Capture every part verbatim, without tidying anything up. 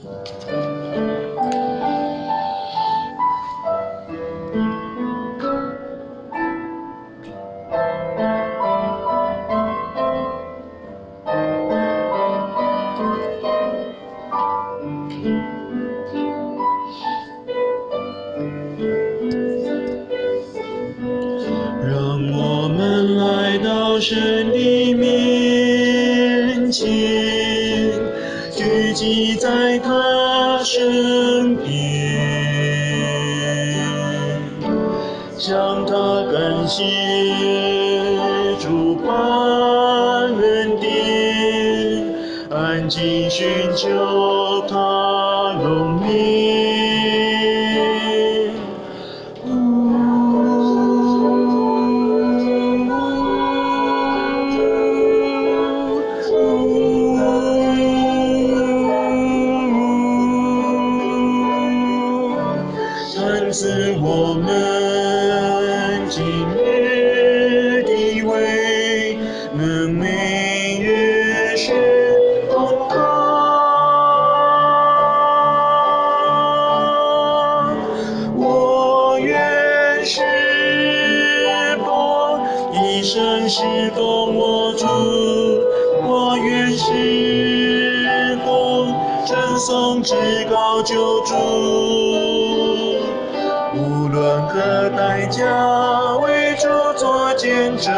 让我们来到神的面前，聚集在他身边，向他感谢主办恩典，安静寻求他容颜。看似我们今日地位，能每日是丰康。我愿侍奉，一生侍奉我主，我愿侍奉，称颂至高救主。无论何代价，为主做见证，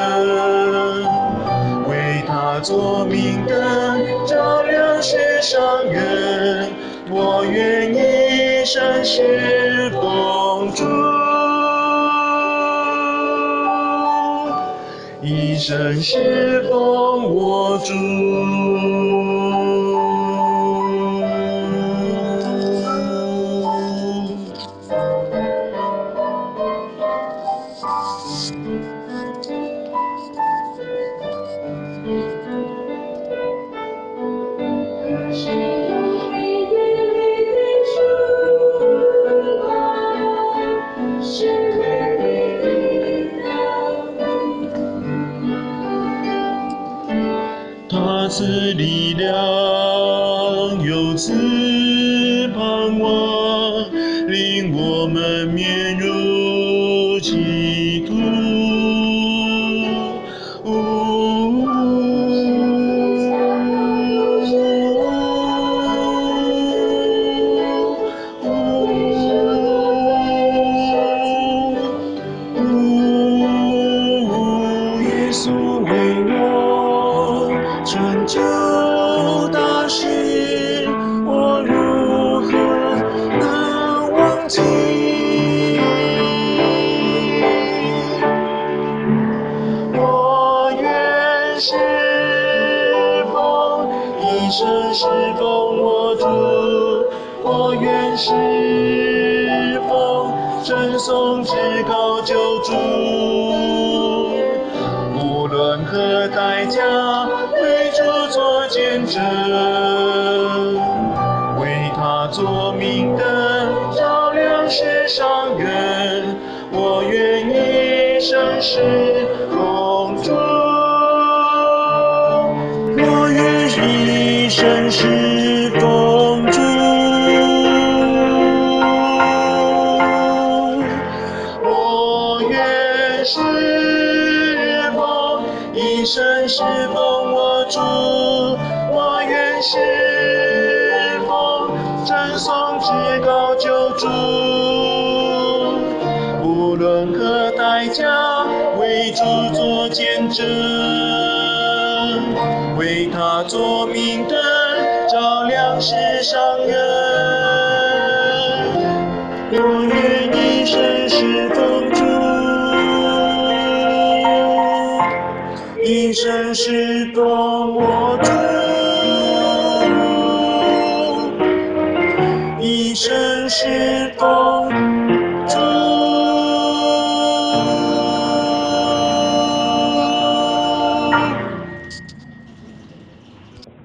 为他做明灯，照亮世上人。我愿一生侍奉主，一生侍奉我主。他赐力量，又赐盼望，令我们面如基督。耶稣为我成就大事，我如何能忘记？我愿侍奉，一生侍奉我主，我愿侍奉，称颂至高救主。无论何代价，为主做见证，为他做明灯，照亮世上人。我愿一生侍奉主，我愿一生侍奉主，我愿侍一生侍奉我主，我愿侍奉，称颂至高救主。无论何代价，为主做见证，为他做明灯，照亮世上人。我愿一生侍奉主，一生侍奉我主，一生侍奉主。